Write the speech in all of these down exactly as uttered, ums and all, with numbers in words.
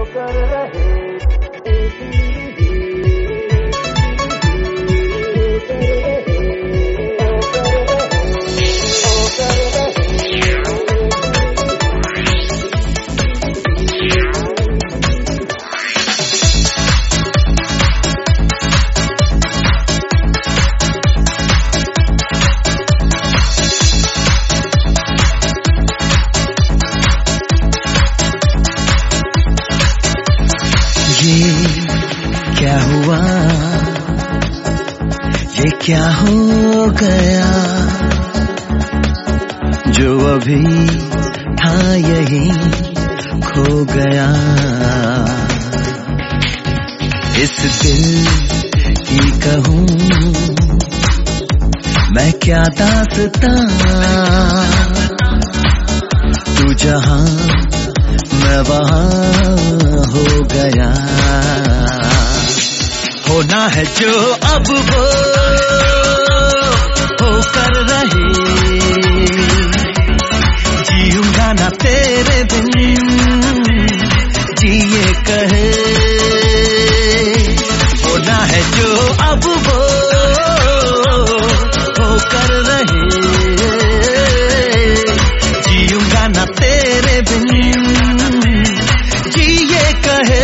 कर रहे क्या हुआ, ये क्या हो गया, जो अभी था यही खो गया। इस दिल की कहूँ मैं क्या दास्तां, तू जहां मैं वहां हो गया। होना है जो अब वो हो कर रहे, जीऊंगा ना तेरे बिन, जिए कहे। होना है जो अब वो हो कर रहे, जीऊंगा ना तेरे बिन, जिए कहे।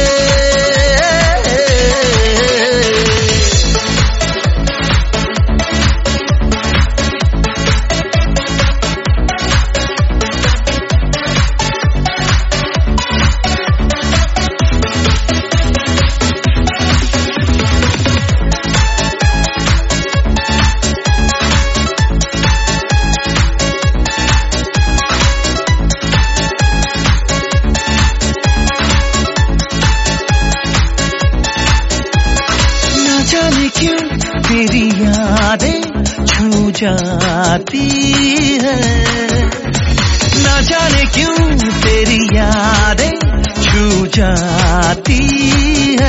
तेरी यादें छू जाती है, ना जाने क्यों तेरी यादें छू जाती है।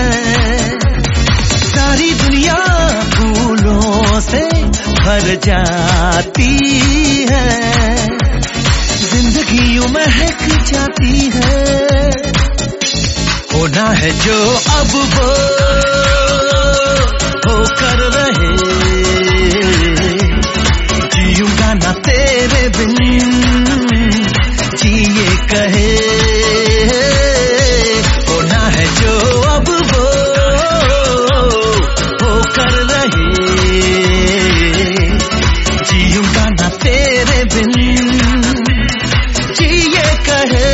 सारी दुनिया फूलों से भर जाती है, जिंदगी यूं महक जाती है। होना है जो अब वो हो कर रहे, जीऊंगा ना तेरे बिन, जिए कहे। होना है जो अब वो हो कर रहे, जीऊंगा ना तेरे बिन, जिए कहे।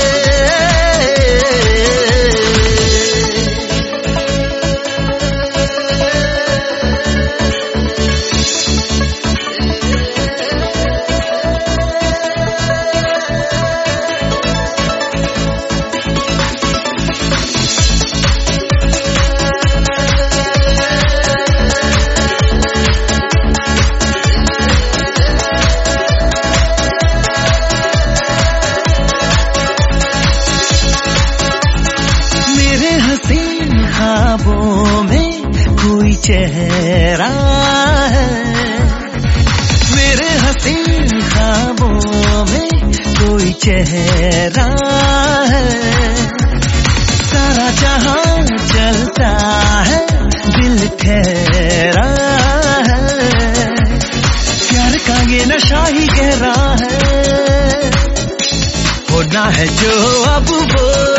ख्वाबों में कोई चेहरा है, मेरे हसीन ख्वाबों में कोई चेहरा है। सारा जहां चलता है, दिल ठहरा है, प्यार का ये नशा ही गहरा है। होना है जो अब वो